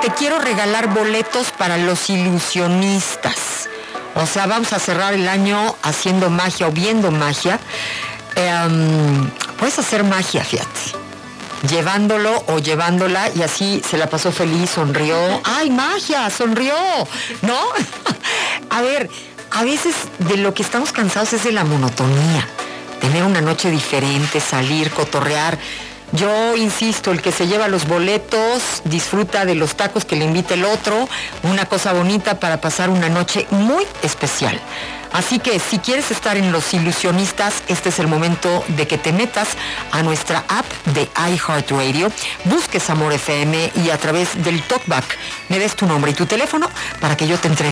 te quiero regalar boletos para los ilusionistas. O sea, vamos a cerrar el año haciendo magia o viendo magia. Puedes hacer magia, fíjate. Llevándolo o llevándola, y así se la pasó feliz, sonrió. ¡Ay, magia! ¡Sonrió! ¿No? A ver, a veces de lo que estamos cansados es de la monotonía. Tener una noche diferente, salir, cotorrear. Yo insisto, el que se lleva los boletos disfruta de los tacos que le invita el otro, una cosa bonita para pasar una noche muy especial. Así que si quieres estar en Los Ilusionistas, este es el momento de que te metas a nuestra app de iHeartRadio, busques Amor FM y a través del TalkBack me des tu nombre y tu teléfono para que yo te entregue